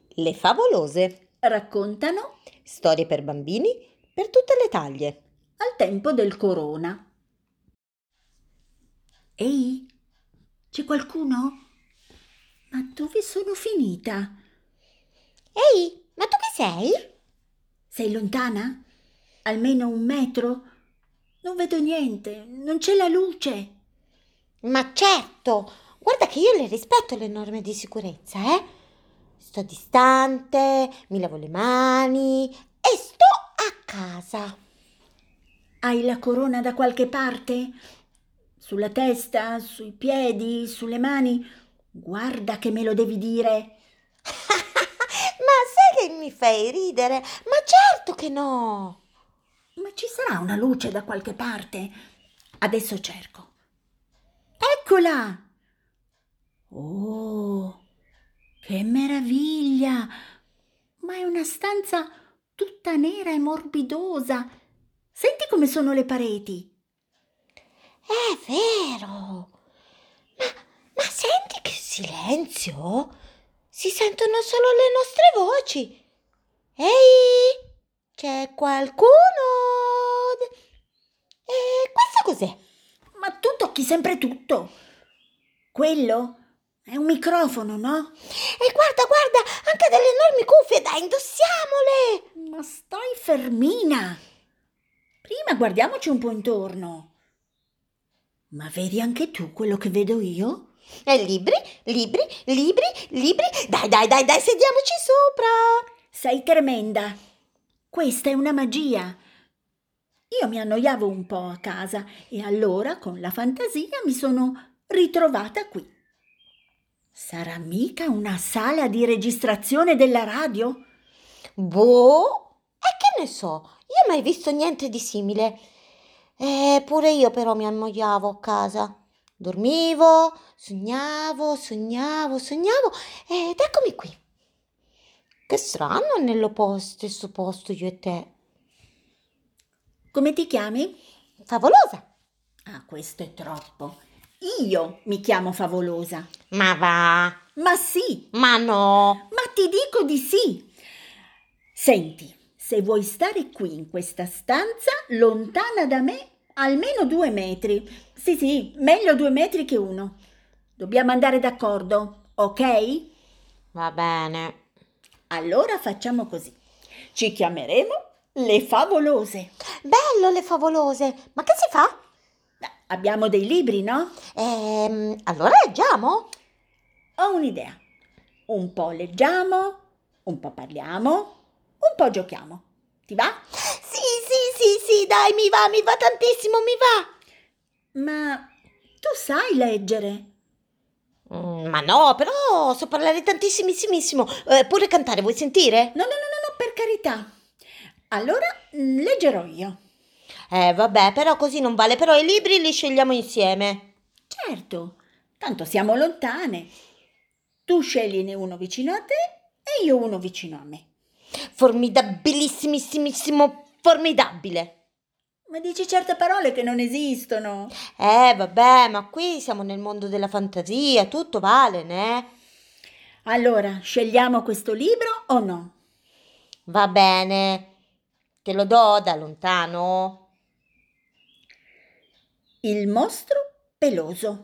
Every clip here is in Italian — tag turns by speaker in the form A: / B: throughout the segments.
A: Le favolose.
B: Raccontano
A: Storie per bambini per tutte le taglie.
B: al tempo del corona. Ehi, c'è qualcuno? Ma dove sono finita?
A: Ehi, ma tu chi sei?
B: Sei lontana? Almeno 1 metro? Non vedo niente, non c'è la luce.
A: Ma certo, guarda che io le rispetto le norme di sicurezza, eh? Sto distante, mi lavo le mani e sto a casa.
B: Hai la corona da qualche parte? Sulla testa, sui piedi, sulle mani? Guarda che me lo devi dire.
A: Ma sai che mi fai ridere? Ma certo che no!
B: Ma ci sarà una luce da qualche parte? Adesso cerco. Eccola! Oh, che meraviglia! Ma è una stanza tutta nera e morbidosa. Senti come sono le pareti.
A: È vero! Ma senti che silenzio? Si sentono solo le nostre voci. Ehi, c'è qualcuno? E questo cos'è?
B: Ma tu tocchi sempre tutto. Quello è un microfono, no?
A: E guarda, anche delle enormi cuffie, dai, indossiamole!
B: Ma stai fermina. Prima guardiamoci un po' intorno. Ma vedi anche tu quello che vedo io?
A: E libri? Dai, sediamoci sopra!
B: Sei tremenda. Questa è una magia. Io mi annoiavo un po' a casa e allora con la fantasia mi sono ritrovata qui. Sarà mica una sala di registrazione della radio?
A: Boh, e che ne so, io mai visto niente di simile. Pure io però mi annoiavo a casa. Dormivo, sognavo ed eccomi qui. Che strano stesso posto io e te.
B: Come ti chiami?
A: Favolosa.
B: Ah, questo è troppo. Io mi chiamo Favolosa.
A: Ma va,
B: Ma sì,
A: ma no.
B: ma ti dico di sì. Senti, se vuoi stare qui in questa stanza, lontana da me, almeno 2 metri. Sì, meglio 2 metri che 1. Dobbiamo andare d'accordo, ok?
A: Va bene.
B: Allora facciamo così. Ci chiameremo le Favolose.
A: Bello le favolose. Ma che si fa?
B: Abbiamo dei libri, no?
A: Allora leggiamo?
B: Ho un'idea. Un po' leggiamo, un po' parliamo, un po' giochiamo. Ti va?
A: Sì, dai, mi va tantissimo, mi va.
B: Ma tu sai leggere?
A: Ma no, però so parlare tantissimissimo. Pure cantare, vuoi sentire?
B: No, per carità. Allora leggerò io.
A: Vabbè, però così non vale, però i libri li scegliamo insieme.
B: Certo, tanto siamo lontane. Tu scegliene uno vicino a te e io uno vicino a me.
A: Formidabilissimissimo, formidabile.
B: Ma dici certe parole che non esistono.
A: Vabbè, ma qui siamo nel mondo della fantasia, tutto vale, né?
B: Allora, scegliamo questo libro o no?
A: Va bene, te lo do da lontano.
B: Il mostro peloso.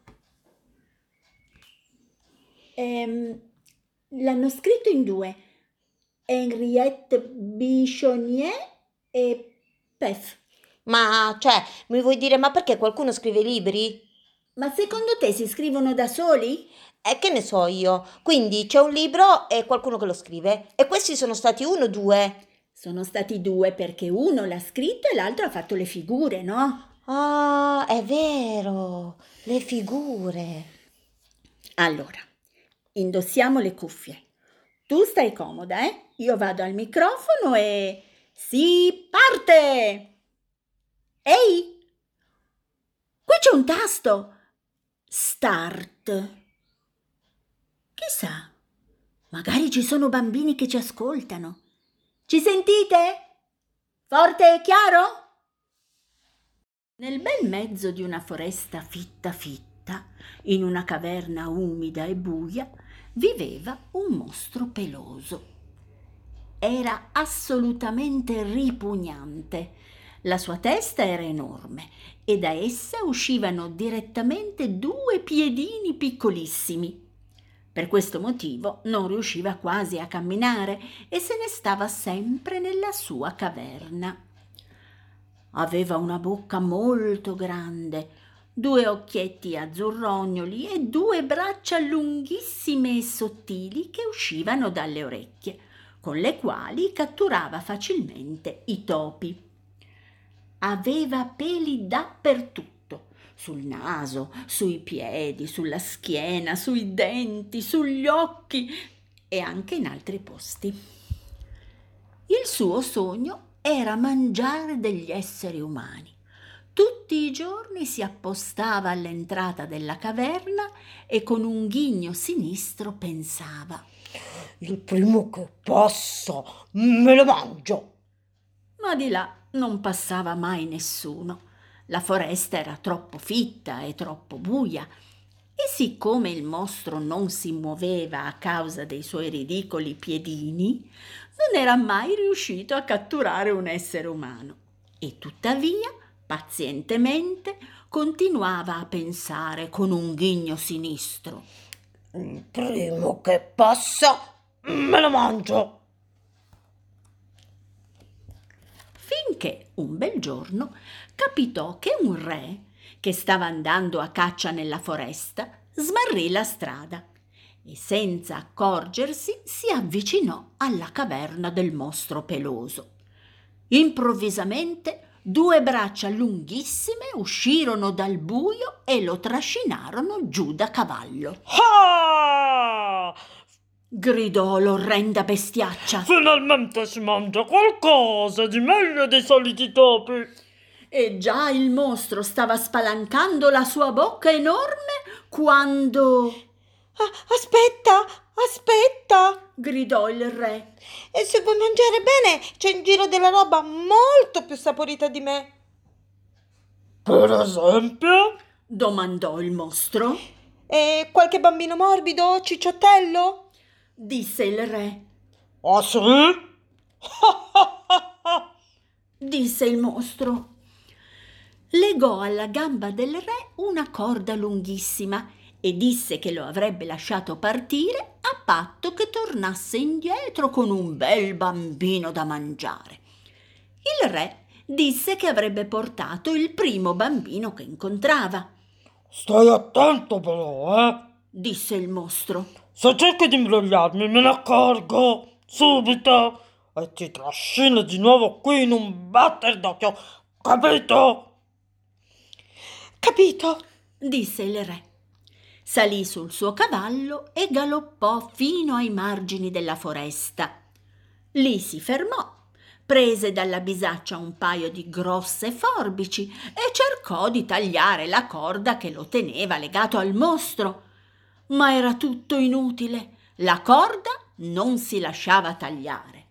B: L'hanno scritto in 2. Henriette Bichonnier e Pef.
A: Ma, cioè, mi vuoi dire, ma perché qualcuno scrive libri?
B: Ma secondo te si scrivono da soli?
A: Che ne so io? Quindi c'è un libro e qualcuno che lo scrive. E questi sono stati 1 o 2?
B: Sono stati 2 perché uno l'ha scritto e l'altro ha fatto le figure, no?
A: Ah, è vero, le figure.
B: Allora, indossiamo le cuffie. Tu stai comoda, eh? Io vado al microfono e si parte! Ehi! Qui c'è un tasto! Start. Chissà, magari ci sono bambini che ci ascoltano. Ci sentite? Forte e chiaro? Nel bel mezzo di una foresta fitta, in una caverna umida e buia, viveva un mostro peloso. Era assolutamente ripugnante. La sua testa era enorme e da essa uscivano direttamente 2 piedini piccolissimi. Per questo motivo non riusciva quasi a camminare e se ne stava sempre nella sua caverna. Aveva una bocca molto grande, 2 occhietti azzurrognoli e 2 braccia lunghissime e sottili che uscivano dalle orecchie, con le quali catturava facilmente i topi. Aveva peli dappertutto, sul naso, sui piedi, sulla schiena, sui denti, sugli occhi e anche in altri posti. Il suo sogno era mangiare degli esseri umani. Tutti i giorni si appostava all'entrata della caverna e con un ghigno sinistro pensava:
A: il primo che passa me lo mangio.
B: Ma di là non passava mai nessuno. La foresta era troppo fitta e troppo buia e siccome il mostro non si muoveva a causa dei suoi ridicoli piedini, non era mai riuscito a catturare un essere umano. E tuttavia, pazientemente, continuava a pensare con un ghigno sinistro:
A: il primo che passa me lo mangio.
B: Finché un bel giorno capitò che un re, che stava andando a caccia nella foresta, smarrì la strada e senza accorgersi si avvicinò alla caverna del mostro peloso. Improvvisamente 2 braccia lunghissime uscirono dal buio e lo trascinarono giù da cavallo.
A: Ah!
B: Gridò l'orrenda bestiaccia.
A: Finalmente si mangia qualcosa di meglio dei soliti topi.
B: E già il mostro stava spalancando la sua bocca enorme quando...
A: Aspetta,
B: gridò il re.
A: e se vuoi mangiare bene c'è in giro della roba molto più saporita di me. Per esempio?
B: Domandò il mostro.
A: E qualche bambino morbido, cicciottello?
B: Disse il re.
A: Ah sì?
B: Disse il mostro. Legò alla gamba del re una corda lunghissima e disse che lo avrebbe lasciato partire a patto che tornasse indietro con un bel bambino da mangiare. Il re disse che avrebbe portato il primo bambino che incontrava.
A: Stai attento però,
B: disse il mostro.
A: Se cerchi di imbrogliarmi me ne accorgo subito e ti trascino di nuovo qui in un batter d'occhio, capito? Capito,
B: disse il re. Salì sul suo cavallo e galoppò fino ai margini della foresta. Lì si fermò, prese dalla bisaccia un paio di grosse forbici e cercò di tagliare la corda che lo teneva legato al mostro. Ma era tutto inutile, la corda non si lasciava tagliare.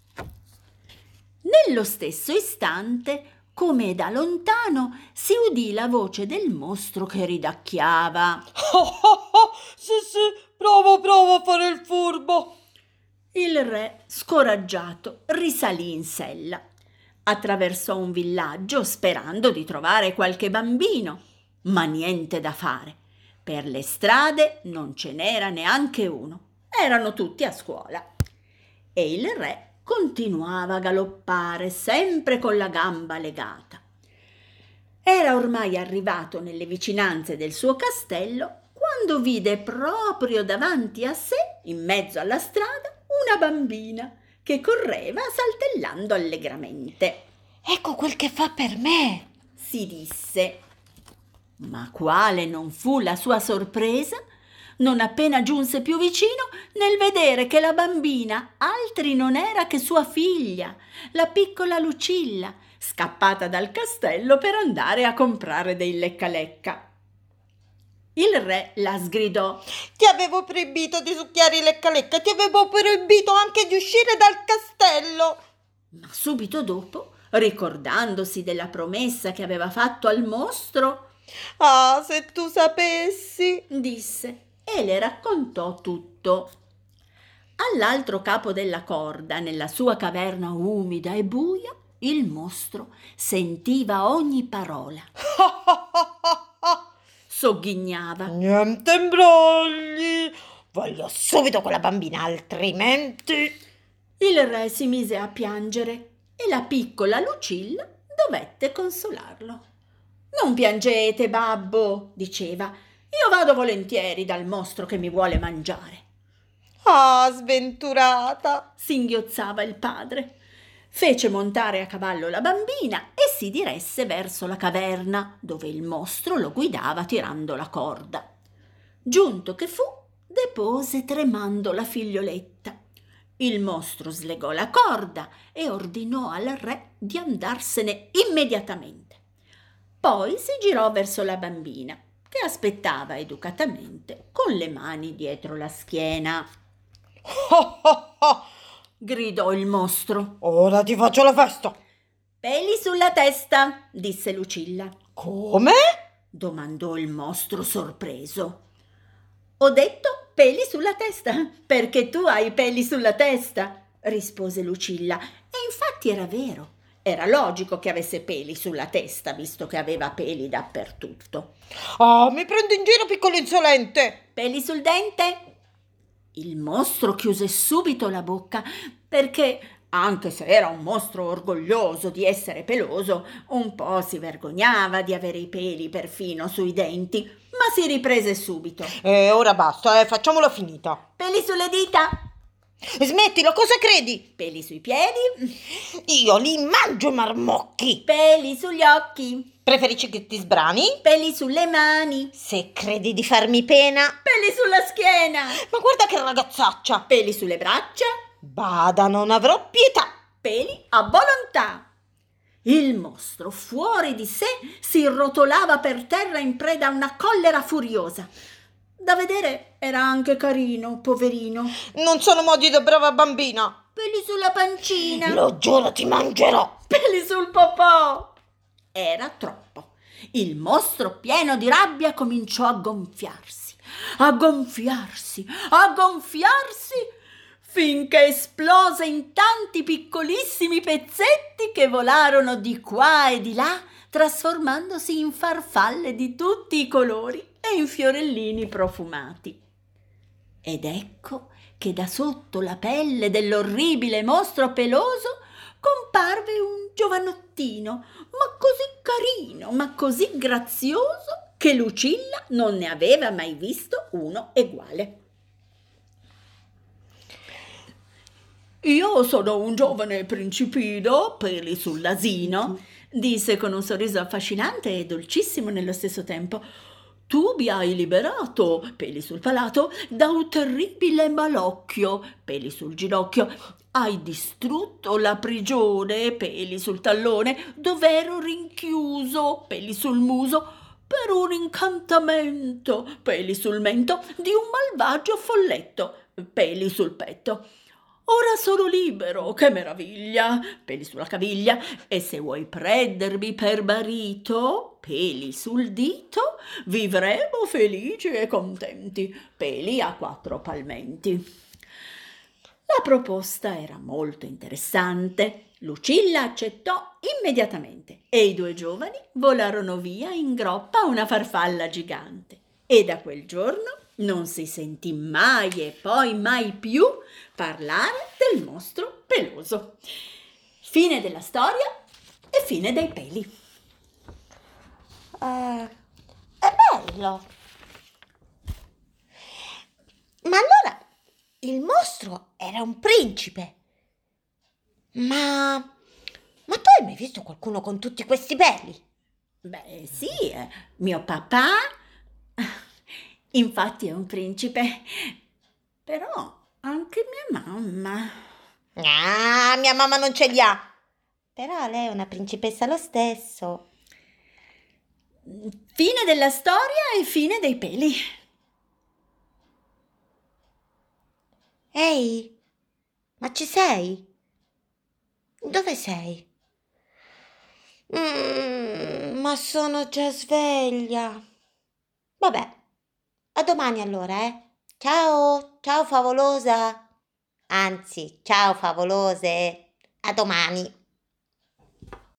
B: Nello stesso istante, come da lontano, si udì la voce del mostro che ridacchiava.
A: Sì, provo a fare il furbo.
B: Il re, scoraggiato, risalì in sella. Attraversò un villaggio sperando di trovare qualche bambino, ma niente da fare. Per le strade non ce n'era neanche uno. Erano tutti a scuola. E il re continuava a galoppare sempre con la gamba legata. Era ormai arrivato nelle vicinanze del suo castello quando vide proprio davanti a sé, in mezzo alla strada, una bambina che correva saltellando allegramente.
A: Ecco quel che fa per me,
B: si disse. Ma quale non fu la sua sorpresa, non appena giunse più vicino, nel vedere che la bambina altri non era che sua figlia, la piccola Lucilla, scappata dal castello per andare a comprare dei lecca-lecca. Il re la sgridò.
A: Ti avevo proibito di succhiare i lecca-lecca, ti avevo proibito anche di uscire dal castello.
B: Ma subito dopo, ricordandosi della promessa che aveva fatto al mostro,
A: ah, se tu sapessi,
B: disse, e le raccontò tutto. All'altro capo della corda, nella sua caverna umida e buia, il mostro sentiva ogni parola. Sogghignava.
A: Niente imbrogli, voglio subito quella bambina, altrimenti...
B: Il re si mise a piangere e la piccola Lucilla dovette consolarlo. Non piangete, babbo, diceva, io vado volentieri dal mostro che mi vuole mangiare.
A: Ah, sventurata,
B: Singhiozzava il padre. Fece montare a cavallo la bambina e si diresse verso la caverna, dove il mostro lo guidava tirando la corda. Giunto che fu, depose tremando la figlioletta. Il mostro slegò la corda e ordinò al re di andarsene immediatamente. Poi si girò verso la bambina, che aspettava educatamente con le mani dietro la schiena. Gridò il mostro.
A: Ora ti faccio la festa.
B: Peli sulla testa, disse Lucilla.
A: Come?
B: Domandò il mostro sorpreso. Ho detto peli sulla testa, perché tu hai peli sulla testa, rispose Lucilla. E infatti era vero. Era logico che avesse peli sulla testa, visto che aveva peli dappertutto.
A: Ah, mi prendi in giro, piccolo insolente.
B: Peli sul dente? Il mostro chiuse subito la bocca, perché, anche se era un mostro orgoglioso di essere peloso, un po' si vergognava di avere i peli perfino sui denti, ma si riprese subito.
A: Ora basta, facciamola finita.
B: Peli sulle dita?
A: Smettilo, cosa credi?
B: Peli sui piedi?
A: Io li mangio i marmocchi.
B: Peli sugli occhi?
A: Preferisci che ti sbrani?
B: Peli sulle mani?
A: Se credi di farmi pena.
B: Peli sulla schiena?
A: Ma guarda che ragazzaccia.
B: Peli sulle braccia?
A: Bada, non avrò pietà.
B: Peli a volontà. Il mostro, fuori di sé, si rotolava per terra in preda a una collera furiosa. Da vedere era anche carino, poverino.
A: Non sono modi da brava bambina.
B: Peli sulla pancina.
A: Lo giuro, ti mangerò.
B: Peli sul popò. Era troppo. Il mostro, pieno di rabbia, cominciò a gonfiarsi, finché esplose in tanti piccolissimi pezzetti che volarono di qua e di là, trasformandosi in farfalle di tutti i colori e in fiorellini profumati. Ed ecco che da sotto la pelle dell'orribile mostro peloso comparve un giovanottino, ma così carino, ma così grazioso, che Lucilla non ne aveva mai visto uno eguale. Io sono un giovane principino, peli sull'asino, disse con un sorriso affascinante e dolcissimo nello stesso tempo. Tu mi hai liberato, peli sul palato, da un terribile malocchio, peli sul ginocchio. Hai distrutto la prigione, peli sul tallone, dov'ero rinchiuso, peli sul muso, per un incantamento, peli sul mento, di un malvagio folletto, peli sul petto. Ora sono libero, che meraviglia, peli sulla caviglia, e se vuoi prendermi per marito, peli sul dito, vivremo felici e contenti, peli a 4 palmenti. La proposta era molto interessante. Lucilla accettò immediatamente e i 2 giovani volarono via in groppa a una farfalla gigante. E da quel giorno non si sentì mai e poi mai più parlare del mostro peloso. Fine della storia e fine dei peli.
A: È bello. Ma allora il mostro era un principe. Ma tu hai mai visto qualcuno con tutti questi peli?
B: Beh, sì, mio papà infatti è un principe, però anche mia mamma.
A: Ah, mia mamma non ce li ha. Però lei è una principessa lo stesso.
B: Fine della storia e fine dei peli.
A: Ehi, ma ci sei? Dove sei? Ma sono già sveglia. Vabbè, A domani allora, eh? Ciao, ciao favolosa. Anzi, ciao favolose. A domani.